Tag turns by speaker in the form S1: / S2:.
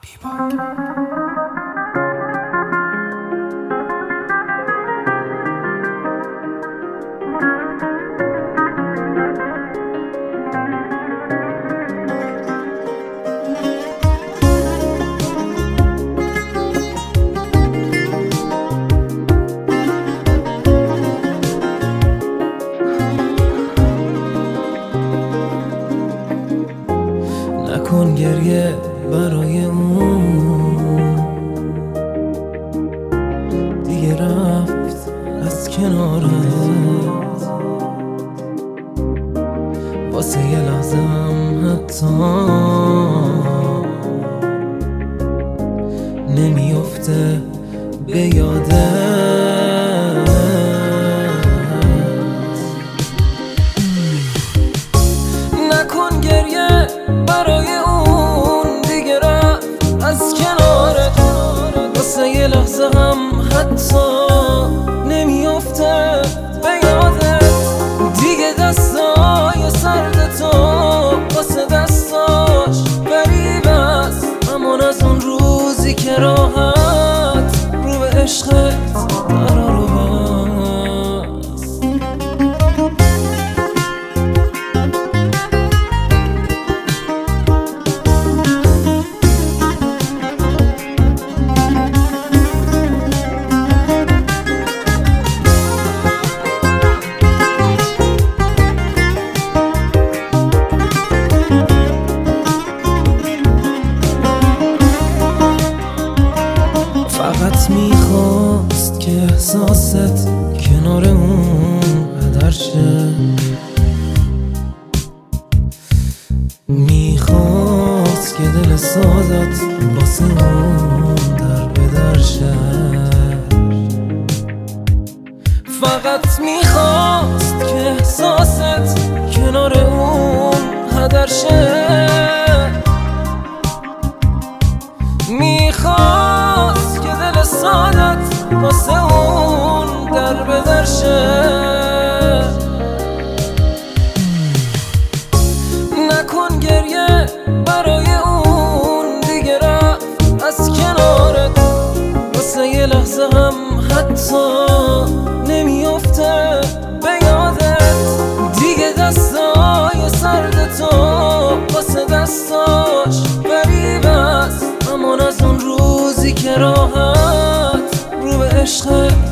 S1: نکن گریه برای اون، دیگه رفت از کنارت. واسه یه لحظه هم حتی نمیفته به یادت. نکن گریه برای اون، دیگه رفت از کنارت. واسه یه لحظه هم حتی نمیفته به یادت. دیگه دستای سرد تو واسه دستاش غریب است، اما از اون روزی که راحت رو به عشقت قرار رو بست. فقط میخواست که احساست کنار اون هدر شه. میخواست که دل سازت واسه اون در به در شه. فقط میخواست که احساست کنار اون هدر شه. میخواست که دل سادت واسه اون در به در شه. نکن گریه برای اون، دیگه رفت از کنارت. واسه یه لحظه هم حتی نمیفته به یادت. دیگه دستای سرد تو واسه دستاش غریب است، اما از اون روزی که راحت رو به عشقت